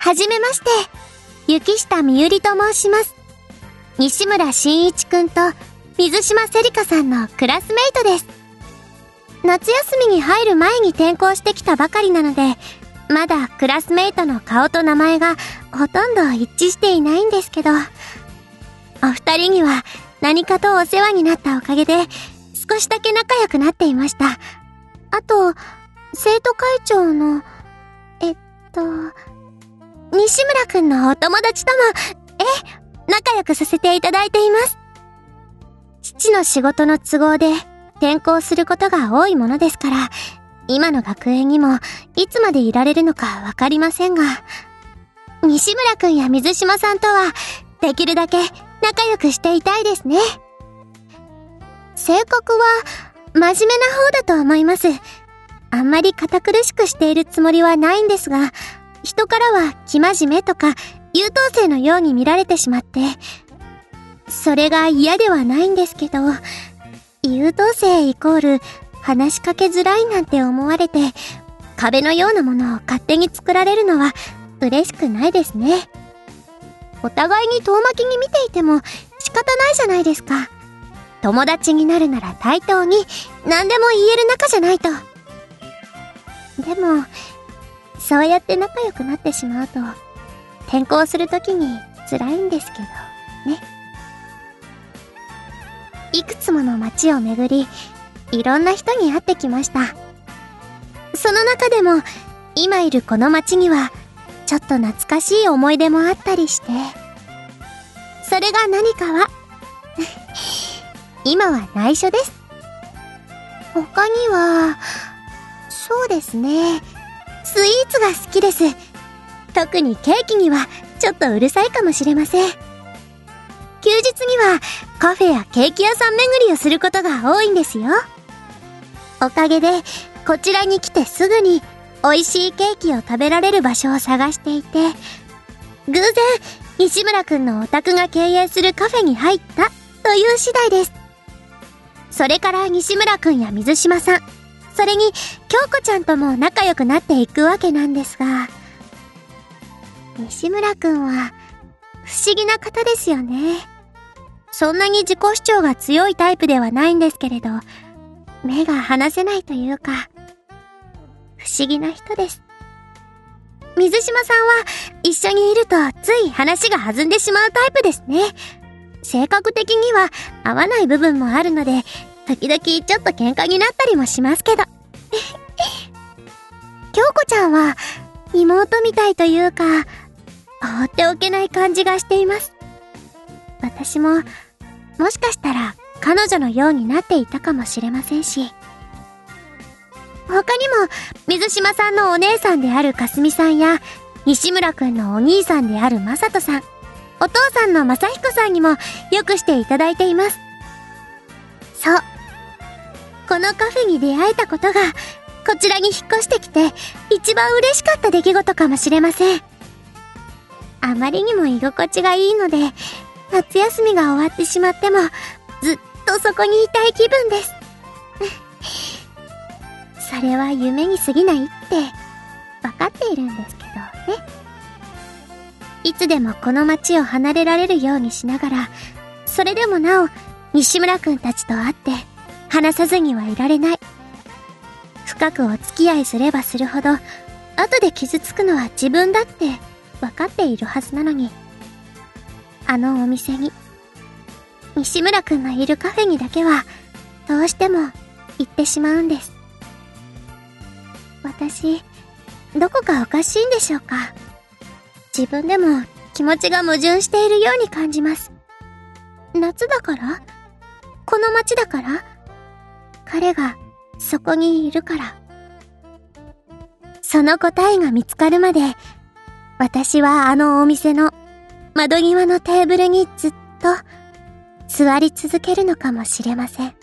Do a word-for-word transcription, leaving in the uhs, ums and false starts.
はじめまして、雪下みゆりと申します。西村真一くんと水島せりかさんのクラスメイトです。夏休みに入る前に転校してきたばかりなので、まだクラスメイトの顔と名前がほとんど一致していないんですけど、お二人には何かとお世話になったおかげで少しだけ仲良くなっていました。あと、生徒会長の、えっと、西村くんのお友達とも、え、仲良くさせていただいています。父の仕事の都合で転校することが多いものですから、今の学園にもいつまでいられるのかわかりませんが、西村くんや水島さんとはできるだけ仲良くしていたいですね。性格は真面目な方だと思います。あんまり堅苦しくしているつもりはないんですが、人からは生真面目とか優等生のように見られてしまって、それが嫌ではないんですけど、優等生イコール話しかけづらいなんて思われて、壁のようなものを勝手に作られるのは嬉しくないですね。お互いに遠巻きに見ていても仕方ないじゃないですか。友達になるなら対等に何でも言える仲じゃないと。でも、そうやって仲良くなってしまうと、転校するときに辛いんですけどね。いくつもの街を巡り、いろんな人に会ってきました。その中でも、今いるこの街には、ちょっと懐かしい思い出もあったりして、それが何かは、今は内緒です。他には、そうですね、スイーツが好きです。特にケーキにはちょっとうるさいかもしれません。休日にはカフェやケーキ屋さん巡りをすることが多いんですよ。おかげでこちらに来てすぐに美味しいケーキを食べられる場所を探していて、偶然西村くんのお宅が経営するカフェに入ったという次第です。それから西村くんや水島さん、それに京子ちゃんとも仲良くなっていくわけなんですが、西村くんは不思議な方ですよね。そんなに自己主張が強いタイプではないんですけれど、目が離せないというか、不思議な人です。水島さんは一緒にいるとつい話が弾んでしまうタイプですね。性格的には合わない部分もあるので、時々ちょっと喧嘩になったりもしますけど。京子ちゃんは妹みたいというか、放っておけない感じがしています。私ももしかしたら彼女のようになっていたかもしれませんし、他にも水島さんのお姉さんであるかすみさんや西村くんのお兄さんであるまさとさん、お父さんのまさひこさんにもよくしていただいています。そう、このカフェに出会えたことがこちらに引っ越してきて一番嬉しかった出来事かもしれません。あまりにも居心地がいいので、夏休みが終わってしまってもずっとそこにいたい気分です。それは夢に過ぎないって分かっているんですけどね。いつでもこの街を離れられるようにしながら、それでもなお西村くんたちと会って話さずにはいられない。深くお付き合いすればするほど後で傷つくのは自分だって分かっているはずなのに、あのお店に、西村くんがいるカフェにだけはどうしても行ってしまうんです。私、どこかおかしいんでしょうか。自分でも気持ちが矛盾しているように感じます。夏だから？この街だから？彼がそこにいるから。その答えが見つかるまで、私はあのお店の窓際のテーブルにずっと座り続けるのかもしれません。